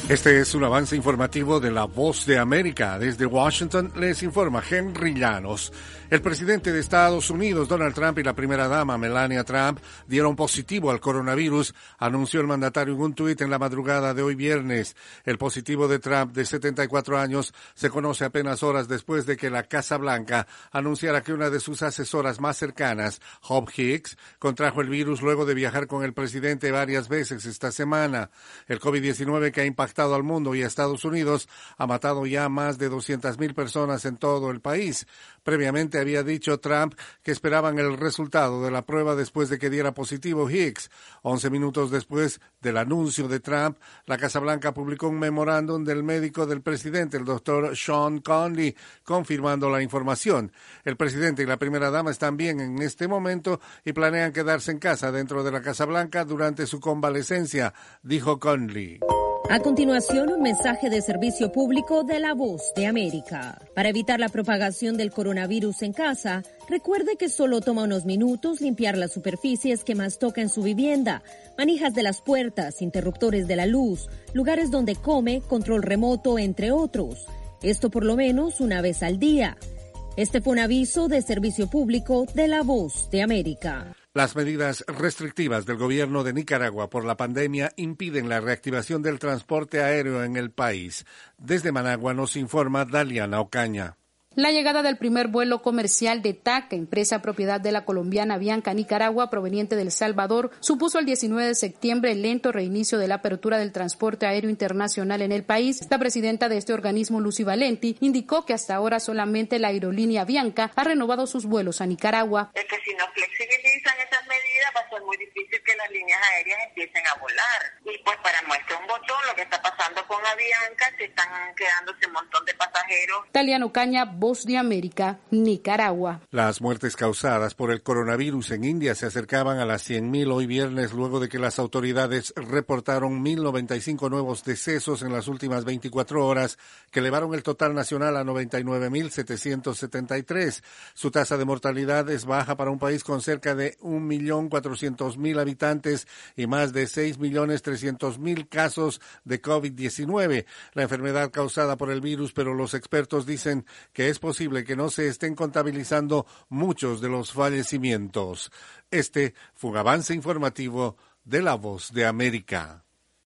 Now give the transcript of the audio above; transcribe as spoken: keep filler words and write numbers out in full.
Este es un avance informativo de La Voz de América. Desde Washington les informa Henry Llanos. El presidente de Estados Unidos, Donald Trump, y la primera dama, Melania Trump, dieron positivo al coronavirus, anunció el mandatario en un tuit en la madrugada de hoy viernes. El positivo de Trump, de setenta y cuatro años, se conoce apenas horas después de que la Casa Blanca anunciara que una de sus asesoras más cercanas, Hope Hicks, contrajo el virus luego de viajar con el presidente varias veces esta semana. El COVID diecinueve, que ha impactado al mundo y a Estados Unidos, ha matado ya más de doscientas mil personas en todo el país. Previamente había dicho Trump que esperaban el resultado de la prueba después de que diera positivo Hicks. Once minutos después del anuncio de Trump, la Casa Blanca publicó un memorándum del médico del presidente, el doctor Sean Conley, confirmando la información. El presidente y la primera dama están bien en este momento y planean quedarse en casa dentro de la Casa Blanca durante su convalecencia, dijo Conley. A continuación, un mensaje de servicio público de La Voz de América. Para evitar la propagación del coronavirus en casa, recuerde que solo toma unos minutos limpiar las superficies que más toca en su vivienda, manijas de las puertas, interruptores de la luz, lugares donde come, control remoto, entre otros. Esto por lo menos una vez al día. Este fue un aviso de servicio público de La Voz de América. Las medidas restrictivas del gobierno de Nicaragua por la pandemia impiden la reactivación del transporte aéreo en el país. Desde Managua nos informa Daliana Ocaña. La llegada del primer vuelo comercial de T A C, empresa propiedad de la colombiana Avianca Nicaragua, proveniente de El Salvador, supuso el diecinueve de septiembre el lento reinicio de la apertura del transporte aéreo internacional en el país. La presidenta de este organismo, Lucy Valenti, indicó que hasta ahora solamente la aerolínea Avianca ha renovado sus vuelos a Nicaragua. Es que si no flexibilizan esas medidas va a ser muy difícil que las líneas aéreas empiecen a volar. Y pues para muestra un botón lo que está pasando con Avianca, se están quedándose un montón de pasajeros. Daliana Ocaña, Voz de América, Nicaragua. Las muertes causadas por el coronavirus en India se acercaban a las cien mil hoy viernes, luego de que las autoridades reportaron mil noventa y cinco nuevos decesos en las últimas veinticuatro horas, que elevaron el total nacional a noventa y nueve mil setecientos setenta y tres. Su tasa de mortalidad es baja para un país con cerca de un millón cuatrocientos mil habitantes y más de seis millones trescientos mil casos de COVID diecinueve, la enfermedad causada por el virus, pero los expertos dicen que es posible que no se estén contabilizando muchos de los fallecimientos. Este fue un avance informativo de La Voz de América.